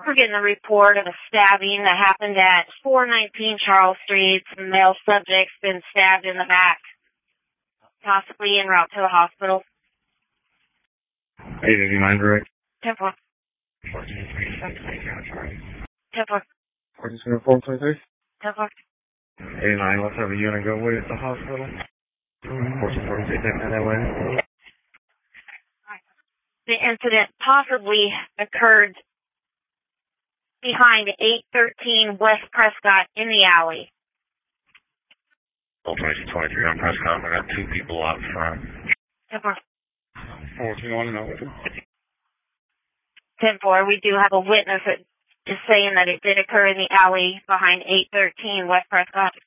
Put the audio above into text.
We're getting a report of a stabbing that happened at 419 Charles Street. Some male subject's been stabbed in the back, possibly en route to the hospital. 889 direct. 10-4. 10-4. 423. 10-4. 89, let's have a unit go with at the hospital. 446 that way. The incident possibly occurred behind 813 West Prescott in the alley. 2223 on Prescott. I got 2 people out front. 10-4. 421 and 10-4. We do have a witness that is saying that it did occur in the alley behind 813 West Prescott.